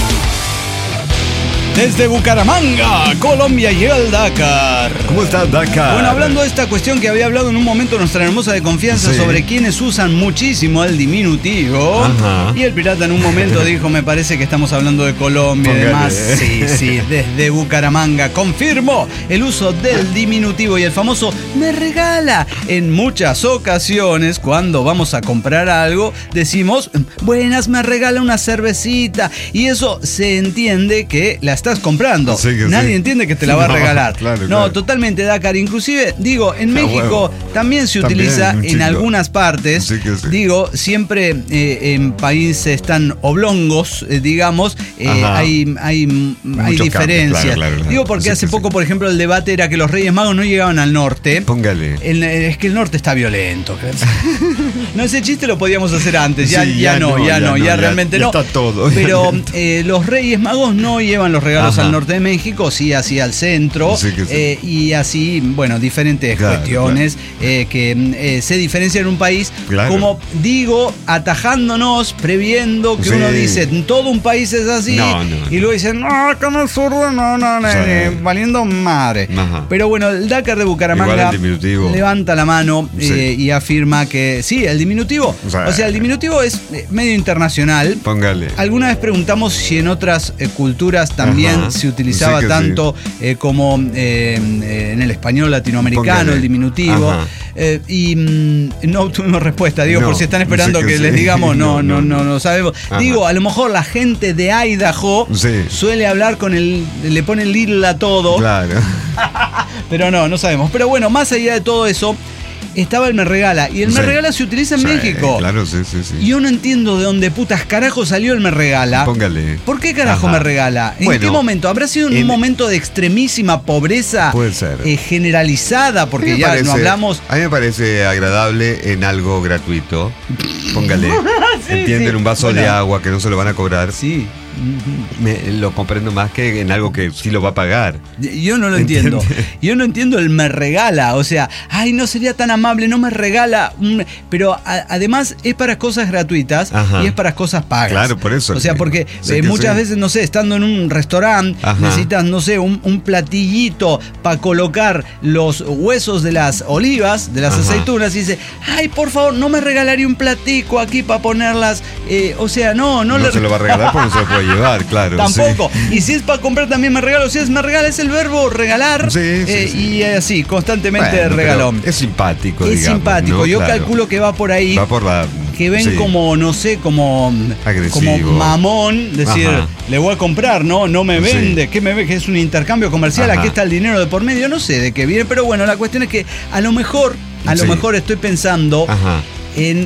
Desde Bucaramanga, Colombia, llega el Dakar. ¿Cómo está Dakar? Bueno, hablando de esta cuestión que había hablado en un momento nuestra hermosa de confianza sobre quienes usan muchísimo el diminutivo. Y el pirata en un momento dijo, me parece que estamos hablando de Colombia y demás. Sí, desde Bucaramanga confirmo el uso del diminutivo y el famoso me regala. En muchas ocasiones, cuando vamos a comprar algo, decimos, buenas, me regala una cervecita. Y eso se entiende que la estás comprando. Nadie entiende que te la va a regalar. Claro. Totalmente, Dakar. Inclusive, digo, en México también se utiliza en algunas partes. Digo, siempre en países tan oblongos, digamos, hay diferencias. Claro. Digo, porque hace poco, por ejemplo, el debate era que los Reyes Magos no llegaban al norte. Póngale. Es que el norte está violento. No, ese chiste lo podíamos hacer antes. Ya realmente no. Está todo. Pero los Reyes Magos no llevan los regalos al norte de México, sí, así al centro, y así, bueno, diferentes cuestiones que se diferencian en un país, como digo, atajándonos, previendo que uno dice, todo un país es así, y luego dicen, no, acá en el sur, valiendo madre. Pero bueno, el Dakar de Bucaramanga levanta la mano y afirma que sí, el diminutivo, o sea, el diminutivo es medio internacional. Póngale. Alguna vez preguntamos si en otras culturas también se utilizaba tanto como en el español latinoamericano, el diminutivo. Y no obtuvimos respuesta, digo, por si están esperando que les digamos, no sabemos. Digo, a lo mejor la gente de Idaho suele hablar con le pone el little a todo. Claro. Pero no sabemos. Pero bueno, más allá de todo eso, estaba el me regala. Y el me regala se utiliza en México. Claro, sí. Y yo no entiendo de dónde putas carajo salió el me regala. Póngale. ¿Por qué carajo me regala? ¿En qué momento? ¿Habrá sido un momento de extremísima pobreza? Puede ser. Generalizada? Porque ya no hablamos. A mí me parece agradable en algo gratuito. Póngale. ¿Entienden? Un vaso de agua que no se lo van a cobrar. Sí. Lo comprendo más que en algo que sí lo va a pagar. Yo no lo entiendo. Yo no entiendo el me regala. O sea, no sería tan amable, no me regala. Pero además es para cosas gratuitas y es para cosas pagas. Claro, por eso. O sea, porque muchas veces, no sé, estando en un restaurante, necesitas, no sé, un platillito para colocar los huesos de las olivas, de las aceitunas, y dice, por favor, no me regalaría un platico aquí para ponerlas. O sea, no se lo va a regalar porque no se lo puede para llevar, claro. Tampoco. Sí. Y si es para comprar también me regalo. Si es me regala, es el verbo regalar. Sí. Y así, constantemente regalón. Es simpático, Es digamos, simpático. ¿no? Yo calculo que va por ahí. Va por la... Que ven como, no sé, como mamón, decir, le voy a comprar, ¿no? No me vende, ¿qué me ve? Que es un intercambio comercial, aquí está el dinero de por medio, no sé de qué viene, pero bueno, la cuestión es que a lo mejor estoy pensando en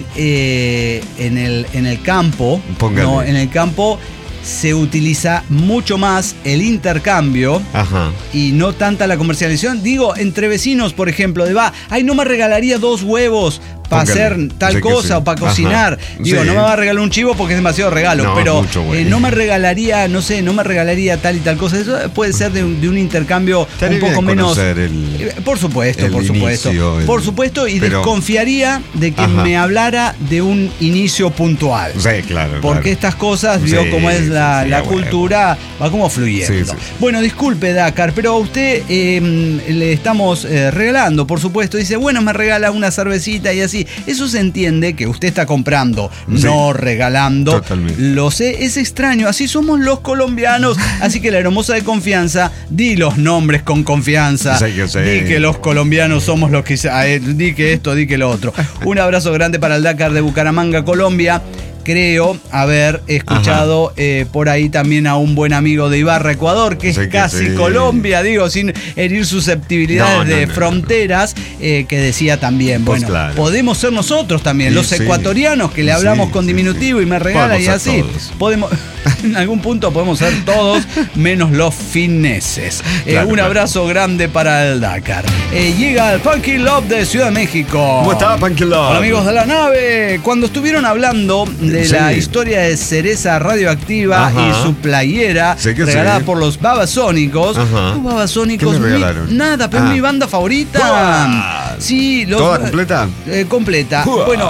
el campo, ¿no? En el campo se utiliza mucho más el intercambio y no tanta la comercialización. Digo, entre vecinos, por ejemplo, no me regalaría 2 huevos para hacer tal cosa o para cocinar. Digo, no me va a regalar un chivo porque es demasiado regalo, pero no me regalaría, no sé, no me regalaría tal y tal cosa. Eso puede ser de un intercambio un poco menos. Por supuesto. Por supuesto, y desconfiaría de que me hablara de un inicio puntual. Sí, claro. Porque estas cosas, vio cómo es la cultura, va como fluyendo. Bueno, disculpe, Dakar, pero a usted le estamos regalando, por supuesto. Dice, bueno, me regala una cervecita y así. Eso se entiende que usted está comprando, no regalando. Totalmente. Lo sé, es extraño. Así somos los colombianos. Así que la hermosa de confianza, di los nombres con confianza. Di que los colombianos somos los que... di que esto, di que lo otro. Un abrazo grande para el Dakar de Bucaramanga, Colombia. Creo haber escuchado por ahí también a un buen amigo de Ibarra, Ecuador, que es casi Colombia, digo, sin herir susceptibilidades de fronteras, que decía también, bueno, podemos ser nosotros también, los ecuatorianos que le hablamos con diminutivo y me regala y así. Podemos, en algún punto podemos ser todos, menos los fineses. Un abrazo grande para el Dakar. Llega el Punky Love de Ciudad de México. ¿Cómo está, Punky Love? Hola, amigos de la nave. Cuando estuvieron hablando de la historia de Cereza Radioactiva y su playera regalada por los Babasónicos. Los Babasónicos, ¿qué me regalaron? Nada, pero es mi banda favorita. Sí, ¿toda completa? Completa. Bueno,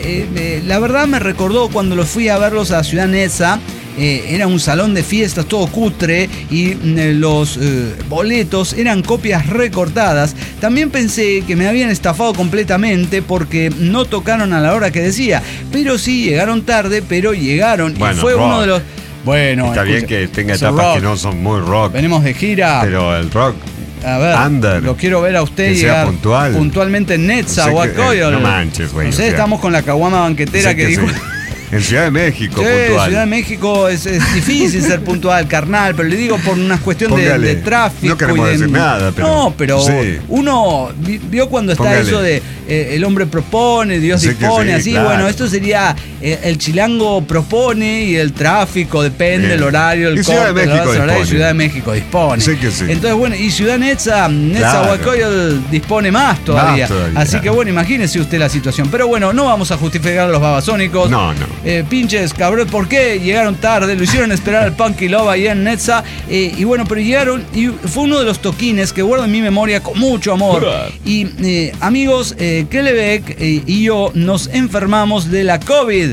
la verdad me recordó cuando los fui a verlos a Ciudad Neza. Era un salón de fiestas todo cutre y los boletos eran copias recortadas. También pensé que me habían estafado completamente porque no tocaron a la hora que decía, pero sí llegaron tarde, pero llegaron. Bueno, y fue uno de los... Bueno, está bien que tenga etapas que no son muy rock. Venimos de gira. Pero el rock... A ver, lo quiero ver a usted llegar puntualmente en Netza o a Coyote. No manches, güey. No sé, estamos con la caguama banquetera que dijo... En Ciudad de México, puntual. Ciudad de México es difícil ser puntual, carnal, pero le digo por una cuestión de tráfico. No queremos decir nada, pero... No, pero uno vio cuando está eso de el hombre propone, Dios dispone, así. Claro. Bueno, esto sería el chilango propone y el tráfico depende, el horario, el corte, y Ciudad de México dispone. Sí que sí. Entonces, bueno, y Ciudad Netza Huacoyo dispone más todavía. Así que bueno, imagínese usted la situación. Pero bueno, no vamos a justificar a los Babasónicos. No. Pinches cabrón, ¿por qué llegaron tarde? Lo hicieron esperar al Punky Love ahí en Netza. Y bueno, pero llegaron y fue uno de los toquines que guardo en mi memoria con mucho amor. Y amigos, Kelebek y yo nos enfermamos de la COVID.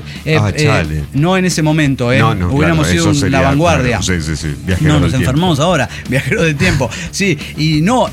No en ese momento, hubiéramos sido la vanguardia. Claro, sí. No, nos enfermamos ahora, viajero del tiempo. Sí, y no,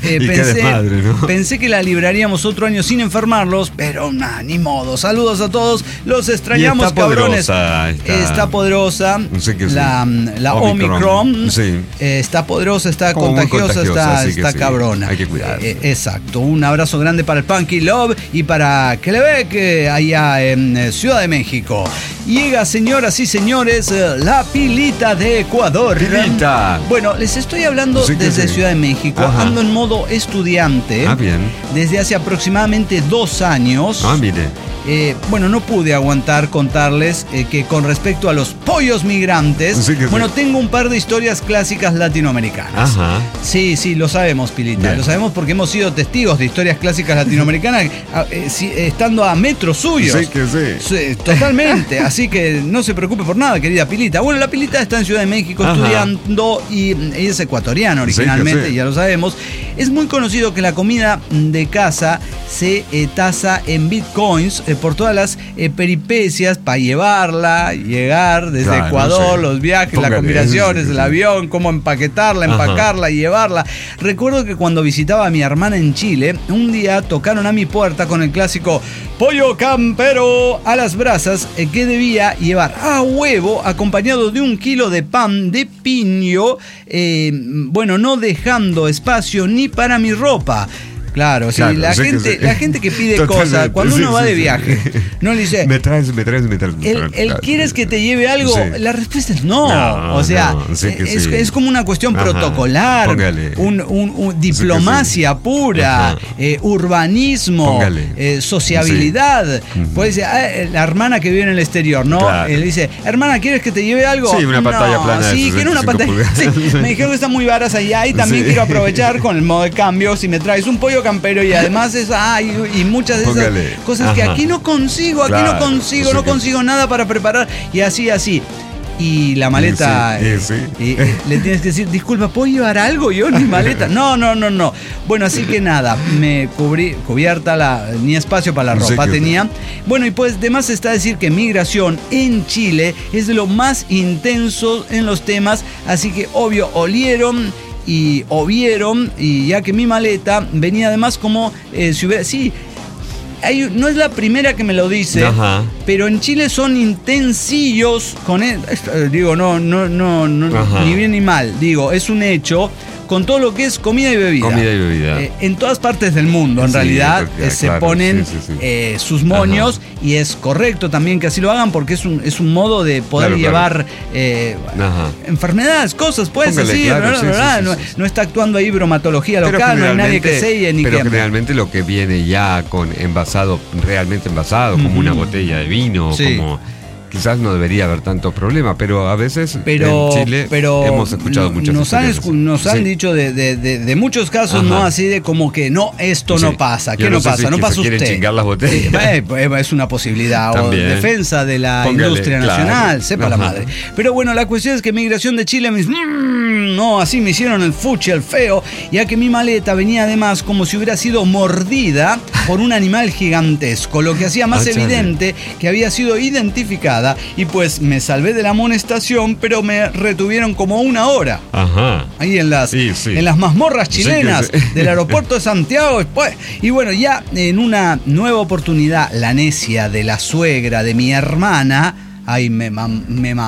pensé que la libraríamos otro año sin enfermarlos, pero ni modo. Saludos a todos, los extrañamos, cabrones. Está poderosa. No sé qué es la Omicron. Está poderosa, está contagiosa, está cabrona. Hay que cuidarse. Exacto. Un abrazo grande para el Punky Love y para Kelebek allá en Ciudad de México. Llega, señoras y señores, la Pilita de Ecuador. Pilita. Bueno, les estoy hablando desde Ciudad de México. Ando en modo estudiante. Bien. Desde hace aproximadamente 2 años. Mire. Bueno, no pude aguantar contarles que con respecto a los pollos migrantes, tengo un par de historias clásicas latinoamericanas. Sí, lo sabemos, Pilita. Bien. Lo sabemos porque hemos sido testigos de historias clásicas latinoamericanas estando a metros suyos. Sí, totalmente. Así que no se preocupe por nada, querida Pilita. Bueno, la Pilita está en Ciudad de México estudiando y ella es ecuatoriana originalmente, ya lo sabemos. Es muy conocido que la comida de casa se tasa en bitcoins por todas las peripecias para llegar desde Ecuador, los viajes, las combinaciones, el avión, cómo empaquetarla y llevarla. Recuerdo que cuando visitaba a mi hermana en Chile, un día tocaron a mi puerta con el clásico pollo campero a las brasas, que debía llevar a huevo acompañado de 1 kilo de pan de piño, no dejando espacio ni para mi ropa. Claro, sí, la gente que pide cosas, cuando uno va de viaje, no le dice, me traes. ¿Quieres que te lleve algo? Sí. La respuesta es no. O sea, es como una cuestión protocolar, póngale. Un diplomacia pura, urbanismo, sociabilidad. Puede ser, la hermana que vive en el exterior, ¿no? Claro. Le dice, hermana, ¿quieres que te lleve algo? Sí, una pantalla plana. Sí, quiero una pantalla. Sí, me dijeron que están muy baratas allá y también quiero aprovechar con el modo de cambio. Si me traes un pollo campero y además y muchas de esas cosas que aquí no consigo, no consigo nada para preparar y así. Y la maleta, le tienes que decir, disculpa, ¿puedo llevar algo yo en mi maleta? No. Bueno, así que nada, me cubierta, ni espacio para la ropa tenía. Bueno, y pues además está decir que migración en Chile es de lo más intenso en los temas, así que obvio, olieron o vieron, y ya que mi maleta venía además como si hubiera... Sí, no es la primera que me lo dice, pero en Chile son intensillos con él. Digo, no, ni bien ni mal. Digo, es un hecho con todo lo que es comida y bebida. En todas partes del mundo, en realidad, se ponen sus moños, y es correcto también que así lo hagan porque es un modo de poder llevar enfermedades, cosas, puedes decir, no está actuando ahí bromatología local, no hay nadie que selle ni pero generalmente lo que viene ya con realmente envasado, como una botella de vino, como... Quizás no debería haber tanto problema, pero a veces en Chile hemos escuchado muchas cosas. Nos han dicho de muchos casos, ¿no? Así de como que esto no pasa. ¿Qué no pasa? No pasa usted. ¿Quieren chingar las botellas? Es una posibilidad. También. O defensa de la industria nacional, sepa la madre. Pero bueno, la cuestión es que Migración de Chile me dice, no, así me hicieron el fuchi, el feo, ya que mi maleta venía además como si hubiera sido mordida por un animal gigantesco, lo que hacía más evidente que había sido identificada. Y pues me salvé de la amonestación, pero me retuvieron como 1 hora. Ahí en las mazmorras chilenas del aeropuerto de Santiago. Después. Y bueno, ya en una nueva oportunidad, la necia de la suegra de mi hermana. Ay, me mama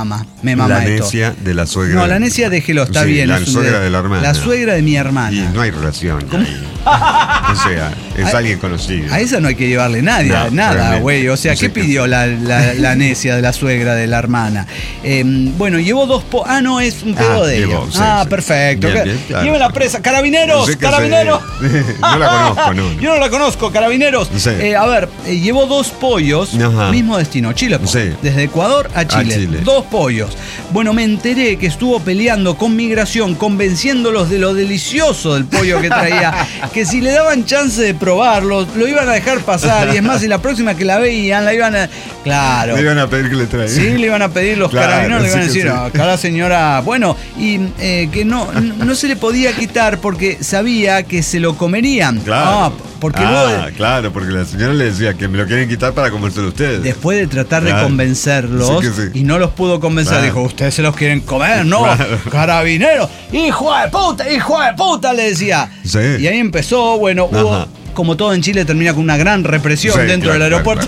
la esto. necia de la suegra. No, la necia déjelo, está bien. La suegra de la hermana. La suegra de mi hermana. Y no hay relación ahí. O sea, es alguien conocido. A esa no hay que llevarle nada, güey. O sea, ¿qué pidió la necia de la suegra de la hermana? Bueno, llevó 2 no, es un pedo de ella. Perfecto. Bien, claro. Lleven la presa. ¡Carabineros! ¡Carabineros! No la conozco, no. Yo no la conozco, carabineros. A ver, llevó 2 pollos, mismo destino, Chile. Desde Ecuador a Chile. 2 pollos. Bueno, me enteré que estuvo peleando con Migración, convenciéndolos de lo delicioso del pollo que traía, que si le daban chance de probarlo, lo iban a dejar pasar, y es más, si la próxima que la veían, la iban a... Claro. Le iban a pedir que le traigan. Sí, le iban a pedir los carabineros, le iban a decir, acá la señora... Bueno, y que no se le podía quitar porque sabía que se lo comerían. Claro. Porque claro, porque la señora le decía que me lo quieren quitar para comérselo ustedes. Después de tratar de convencerlos, y no los pudo convencer, dijo, ustedes se los quieren comer, no, carabineros, hijo de puta, le decía. Y ahí empezó, bueno, hubo, como todo en Chile, termina con una gran represión dentro del aeropuerto.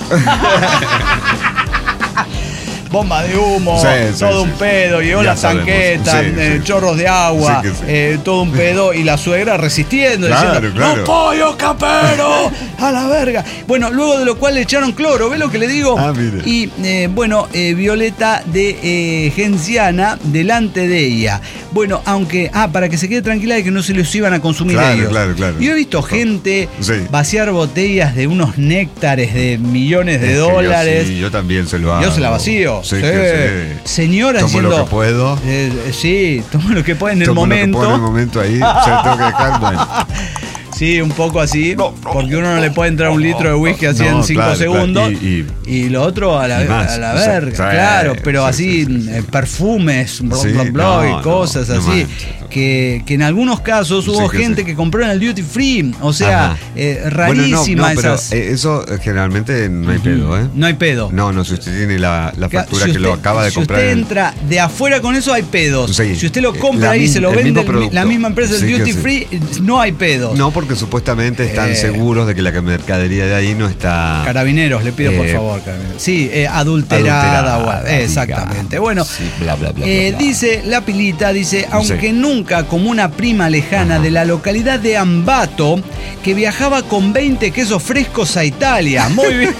Bomba de humo, todo un pedo, llegó la tanqueta, chorros de agua, todo un pedo, y la suegra resistiendo, diciendo, ¡no, pollo capero! ¡A la verga! Bueno, luego de lo cual le echaron cloro, ¿ves lo que le digo? Mire. Y Violeta de Genciana delante de ella. Bueno, aunque, para que se quede tranquila de que no se los iban a consumir ellos. Claro. Yo he visto gente vaciar botellas de unos néctares de millones de dólares. Yo también se lo hago. Yo se la vacío. Señora tomo diciendo, lo que puedo. Tomo lo que puedo en el momento. Lo que puedo en el momento ahí. Se lo tengo que dejar, bueno. Sí, un poco así, porque uno no le puede entrar un litro de whisky así en 5 segundos. Y lo otro a la verga, claro, pero así perfumes, y cosas así. Que en algunos casos hubo gente que compró en el duty free, o sea, rarísima esas. Pero eso generalmente no hay pedo, ¿eh? No hay pedo. No, si usted tiene la factura que lo acaba de comprar. Si usted entra de afuera con eso, hay pedos. Si usted lo compra ahí y se lo vende la misma empresa del duty free, no hay pedos. No, porque porque supuestamente están seguros de que la mercadería de ahí no está... Carabineros, le pido por favor, Carabineros. Sí, adulterada. Exactamente. Bueno, sí, bla, bla, bla, dice la Pilita, aunque nunca como una prima lejana de la localidad de Ambato, que viajaba con 20 quesos frescos a Italia. Muy bien.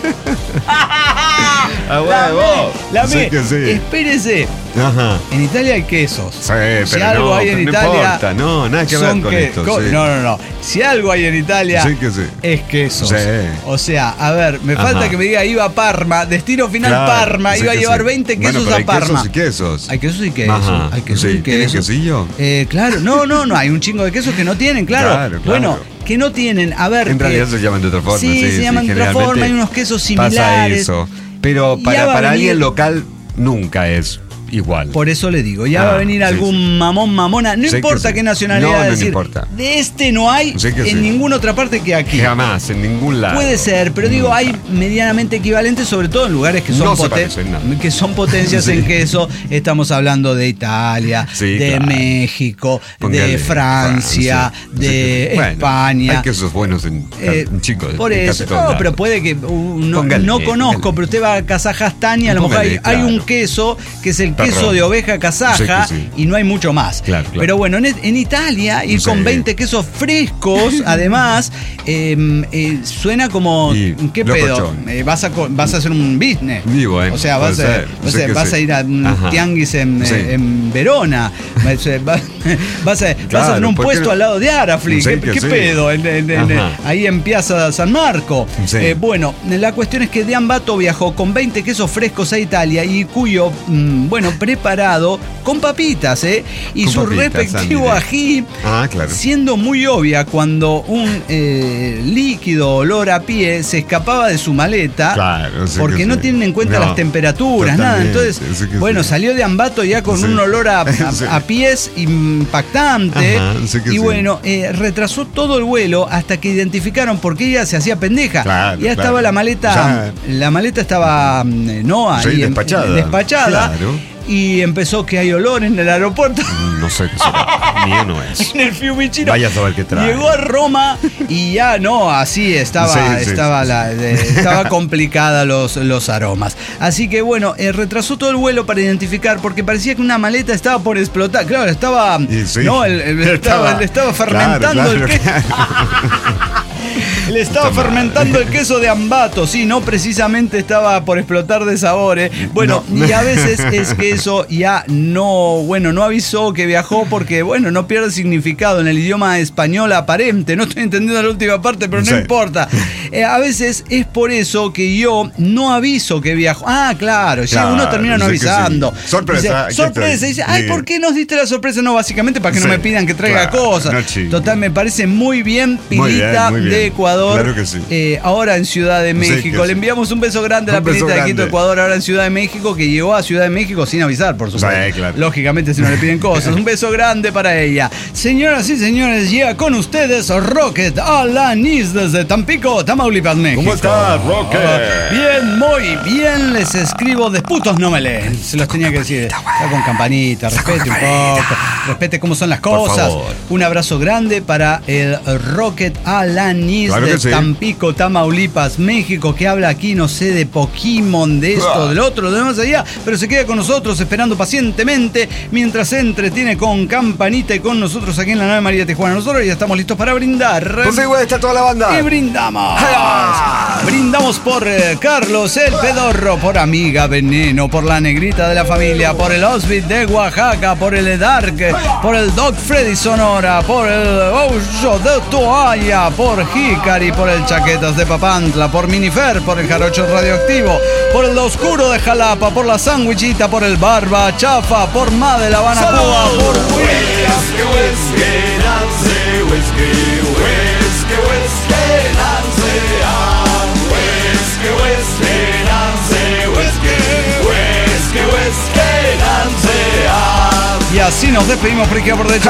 La sí que sí. Espérese. Ajá. En Italia hay quesos. Sí, si algo no, hay en Italia. Importa, no, nada que ver con esto. Sí. No. Si algo hay en Italia, sí que sí. es quesos. Sí. O sea, a ver, me falta que me diga, iba a Parma, destino final Parma, iba a llevar 20 quesos a Parma. Hay quesos y quesos. Hay quesos y quesos. Ajá. Hay quesos y quesos. ¿Tienen quesillo? Claro, no, hay un chingo de quesos que no tienen, claro. Bueno, que no tienen, a ver. En realidad se llaman de otra forma. Sí, se llaman de otra forma, hay unos quesos similares. Pasa eso. Pero para alguien local nunca es igual. Por eso le digo, ya va a venir algún mamona, no importa qué nacionalidad, no importa. De este no hay en ninguna otra parte que aquí. Jamás, en ningún lado. Puede ser, pero digo, hay medianamente equivalentes, sobre todo en lugares que son potencias en queso. Estamos hablando de Italia, de México, de Francia, de España. Hay quesos buenos en chicos. Por eso, pero puede que no conozco, pero usted va a Kazajstán y a lo mejor hay un queso que es el queso de oveja kazaja y no hay mucho más. Claro. Pero bueno, en Italia ir con 20 quesos frescos, además, suena como ¿qué pedo? Vas a hacer un business. Bueno, o sea, vas a ir a un tianguis en Verona. Vas a hacer un puesto al lado de Arafli. ¿Qué pedo? Ahí en Piazza San Marco. Bueno, la cuestión es que de Ambato viajó con 20 quesos frescos a Italia y cuyo preparado con papitas, y con su respectivo ají, siendo muy obvia cuando un líquido olor a pie se escapaba de su maleta, porque no tienen en cuenta las temperaturas, nada. Entonces, salió de Ambato ya con un olor a pies impactante. Y bueno, retrasó todo el vuelo hasta que identificaron por qué ella se hacía pendeja. Ya estaba la maleta, estaba ahí despachada. Y empezó que hay olor en el aeropuerto. No sé qué será. Mío no es. En el Fiumicino. Vaya a saber qué trae. Llegó a Roma y ya así estaba complicada los aromas. Así que bueno, retrasó todo el vuelo para identificar, porque parecía que una maleta estaba por explotar. Claro, estaba fermentando el queso. Le estaba fermentando el queso de Ambato, no precisamente estaba por explotar de sabores. Bueno, y a veces es que eso ya no avisó que viajó, porque no pierde significado en el idioma español aparente. No estoy entendiendo la última parte, pero no importa. A veces es por eso que yo no aviso que viajo. Claro, uno termina no avisando. Sorpresa. Dice, ¿por qué nos diste la sorpresa? No, básicamente para que no me pidan que traiga cosas. Total, me parece muy bien, Pilita de Ecuador. Claro que sí. Ahora en Ciudad de México. Le enviamos un beso grande a la Pilita de Quito, Ecuador, ahora en Ciudad de México, que llegó a Ciudad de México sin avisar, por supuesto. Claro. Lógicamente, si no le piden cosas. Un beso grande para ella. Señoras y señores, llega con ustedes Rocket Alanis desde Tampico, Tamaulipas, México. ¿Cómo estás, Rocket? Bien, muy bien. Les escribo de putos no me leen. Se los tenía que decir. Está con campanita, respete un poco. Respete cómo son las cosas. Un abrazo grande para el Rocket Alanis de Tampico, Tamaulipas, México, que habla aquí, no sé, de Pokémon, de esto, del otro, de más allá, pero se queda con nosotros esperando pacientemente mientras se entretiene con campanita y con nosotros aquí en la 9 María Tijuana. Nosotros ya estamos listos para brindar. Pues igual está toda la banda. Y brindamos. Brindamos por Carlos el Pedorro, por Amiga Veneno, por la Negrita de la Familia, por el Osbit de Oaxaca, por el Dark, por el Doc Freddy Sonora, por el Ojo de Toalla, por Hikari, por el Chaquetas de Papantla, por Minifer, por el Jarocho Radioactivo, por el Oscuro de Jalapa, por la Sandwichita, por el Barba Chafa, por Ma de La Habana, Cuba, por y así nos despedimos por aquí por derecho.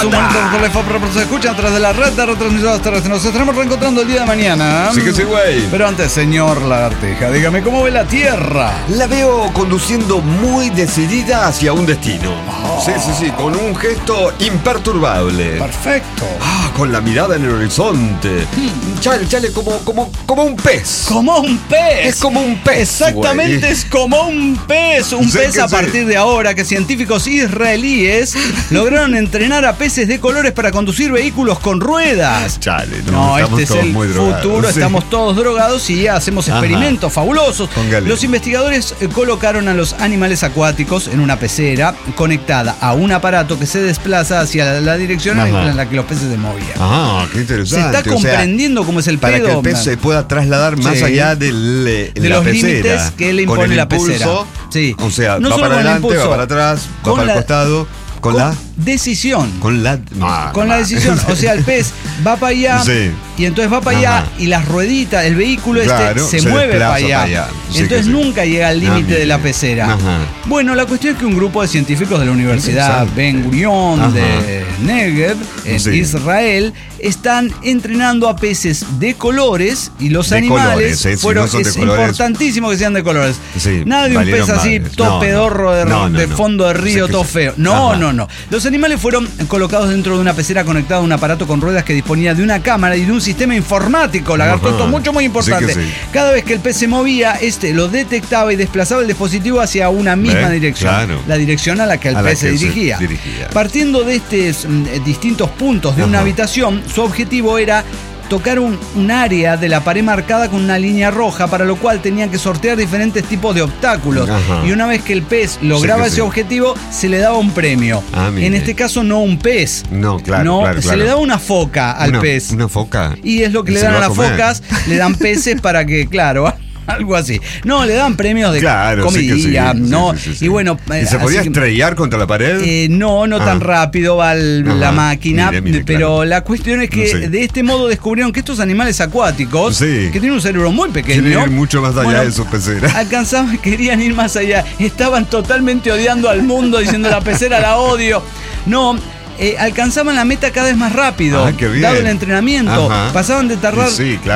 Se escuchan a través de la red de retransmisoras terrestres. Nos estaremos reencontrando el día de mañana. Sí que sí, güey. Pero antes, señor Lagartija, dígame, ¿cómo ve la Tierra? La veo conduciendo muy decidida hacia un destino. Sí, con un gesto imperturbable. Perfecto. Con la mirada en el horizonte. Chale, como un pez. Como un pez. Es como un pez. Exactamente, güey. Es como un pez. Un pez a partir de ahora que científicos israelíes lograron entrenar a peces de colores para conducir vehículos con ruedas. Chale, no, este es el futuro. Estamos todos drogados y hacemos experimentos fabulosos. Póngale. Los investigadores colocaron a los animales acuáticos en una pecera conectada a un aparato que se desplaza hacia la dirección en la que los peces se movían. Qué interesante. Se está comprendiendo cómo es el pedo. Para que el pez se pueda trasladar más allá de los límites que le impone la pecera. Sí. O sea, no va para adelante, va para atrás, va para el costado. Con la decisión. Con la decisión. O sea, el pez va para allá y entonces va para allá y las rueditas, el vehículo se mueve para allá. Entonces nunca llega al límite de la pecera. Bueno, la cuestión es que un grupo de científicos de la Universidad Ben Gurion de Negev, en Israel, están entrenando a peces de colores y los animales es importantísimo que sean de colores. Nada de un pez así, todo pedorro de fondo de río, todo feo. No. Los animales fueron colocados dentro de una pecera conectada a un aparato con ruedas que disponía de una cámara y de un sistema informático, lagarto, esto mucho, muy importante. Cada vez que el pez se movía, lo detectaba y desplazaba el dispositivo hacia una misma dirección. La dirección a la que el pez se dirigía. Partiendo de estos distintos puntos de una habitación, su objetivo era tocar un área de la pared marcada con una línea roja, para lo cual tenían que sortear diferentes tipos de obstáculos. Y una vez que el pez lograba ese objetivo, se le daba un premio. En este caso, no un pez. Se le daba una foca al pez. ¿Una foca? Y es lo que le dan a las focas, le dan peces para que, algo así. No, le dan premios de comidilla, ¿no? Y bueno... ¿Y se podía estrellar contra la pared? No tan rápido va la máquina, pero la cuestión es que de este modo descubrieron que estos animales acuáticos, que tienen un cerebro muy pequeño... Quieren ir mucho más allá de su pecera. Querían ir más allá. Estaban totalmente odiando al mundo, diciendo la pecera la odio. No... alcanzaban la meta cada vez más rápido, dado el entrenamiento. Pasaban de tardar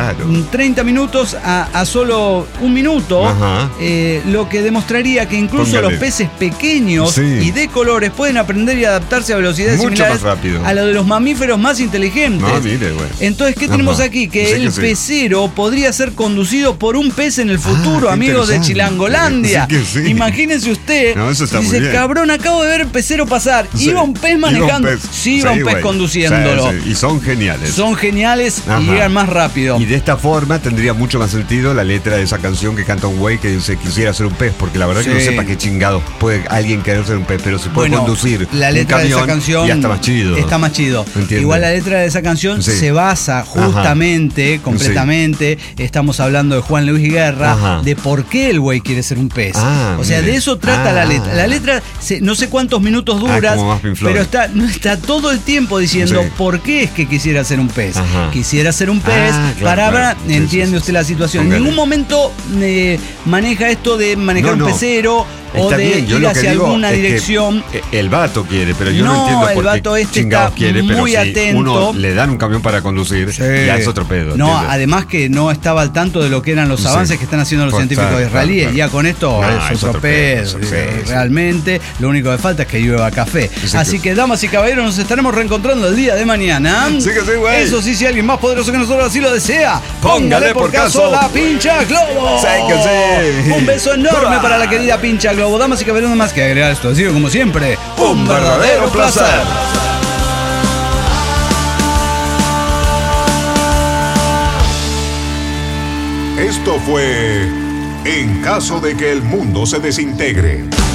30 minutos a solo un minuto, lo que demostraría que incluso los peces pequeños y de colores pueden aprender y adaptarse a velocidades similares a lo de los mamíferos más inteligentes. Entonces, ¿qué tenemos aquí? Que el pecero podría ser conducido por un pez en el futuro, amigos de Chilangolandia. Imagínense usted, dice, cabrón, acabo de ver el pecero pasar, iba un pez manejando. Iba un pez conduciéndolo. Y son geniales. Y llegan más rápido. Y de esta forma tendría mucho más sentido la letra de esa canción que canta un güey que dice quisiera ser un pez, porque la verdad que no sé para qué chingados puede alguien querer ser un pez, pero se puede conducir la letra un camión de esa canción ya está más chido. Igual la letra de esa canción se basa justamente, completamente, estamos hablando de Juan Luis Guerra, de por qué el güey quiere ser un pez. O sea, de eso trata la letra. La letra, no sé cuántos minutos dura, pero está todo el tiempo diciendo por qué es que quisiera ser un pez. Quisiera ser un pez entiende usted la situación. En ningún momento maneja esto de manejar un pecero o de ir hacia alguna dirección. El vato quiere, pero yo no entiendo por qué. El vato está quiere, pero muy atento. Uno le dan un camión para conducir, ya es otro pedo. Además que no estaba al tanto de lo que eran los avances que están haciendo los científicos israelíes. Ya con esto es otro pedo. Realmente, lo único que falta es que llueva café. Así que, damas y caballeros, nos estaremos reencontrando el día de mañana. Eso sí, si alguien más poderoso que nosotros así lo desea, póngale por caso la Pincha Globo. Un beso enorme para la querida Pincha Globo. Damas y caballeros, más que agregar esto, ha sido como siempre un verdadero placer. Esto fue En caso de que el mundo se desintegre.